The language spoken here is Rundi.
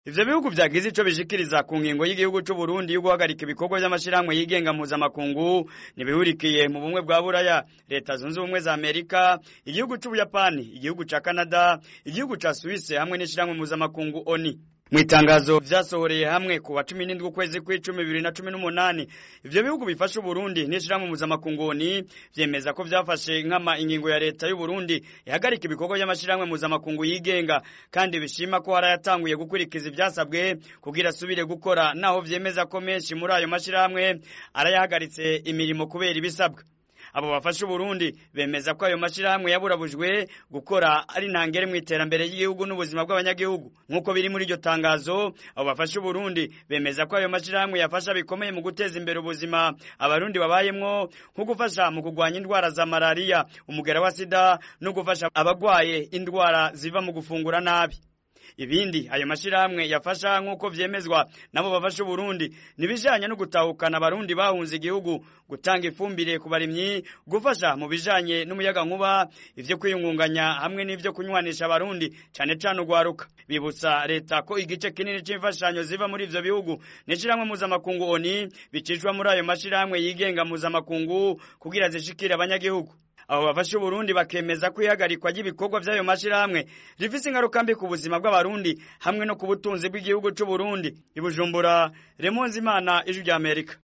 Ivyo bihugu vyagize ico bishikiriza ku ngingo y'igihugu c'u Burundi yo guhagarika ibikorwa vy'amashirahamwe yigenga mpuzamakungu nibihurikiye mu bumwe bwa Buraya, Leta Zunze Ubumwe za Amerika, igihugu c'u Buyapani, igihugu ca Canada, igihugu ca Suisse hamwe n'ishirahamwe mpuzamakungu ONU. Mwitangazo vyasohoreye hamwe ku wa 17 ukwezi kw'icumi 2018 ivyo bihugu bifasha u Burundi n'ishirahamwe mpuzamakungu ONU vyemeza ko vyafashe nkama ingingo ya leta y'u Burundi ihagarika ibikorwa by'amashirahamwe mpuzamakungu yigenga kandi bishima ko harayatanguye gukurikiza ivyasabwe kugira asubire gukora naho vyemeza ko menshi muri ayo mashirahamwe arayahagaritse imirimo kubera ibisabwa. Abo bafasha Burundi bemeza ko ayo mashirahamwe yaburabujwe gukora ari ntangere mu iterambere y'igihugu n'ubuzima bw'abanyagihugu nkuko biri muri iryo tangazo. Abo bafasha Burundi bemeza ko ayo mashirahamwe yafasha bikomeye mu guteza imbere ubuzima abarundi babayemwo nko gufasha mu kugwanya indwara za malaria, umugera wa sida no gufasha abagwaye indwara ziva mu gufungura nabi. Ibindi ayo mashirahamwe yafasha nkuko vyemezwa nabo bafasha Burundi nibijanye no gutahukana abarundi bahunze igihugu, gutanga ifumbire ku barimyi, gufasha mu bijanye n'umuyaga nkuba, ivyo kwiyungunganya hamwe n'ivyo kunywanisha abarundi cane cane ugwaruka. Bibutsa leta ko igice kinini c'imfashanyo ziva muri ivyo bihugu n'ishirahamwe mpuzamakungu ONU bicishwa muri ayo mashirahamwe yigenga mpuzamakungu kugira zishikire abanyagihugu. Abo bafasha Burundi bakemeza ko ihagarikwa ry'ibikorwa vy'ayo mashirahamwe rifise ingaruka mbi ku buzima bw'abarundi hamwe no ku butunzi bw'igihugu c'u Burundi. I Bujumbura, Remonzimana, Ijwi ry'Amerika.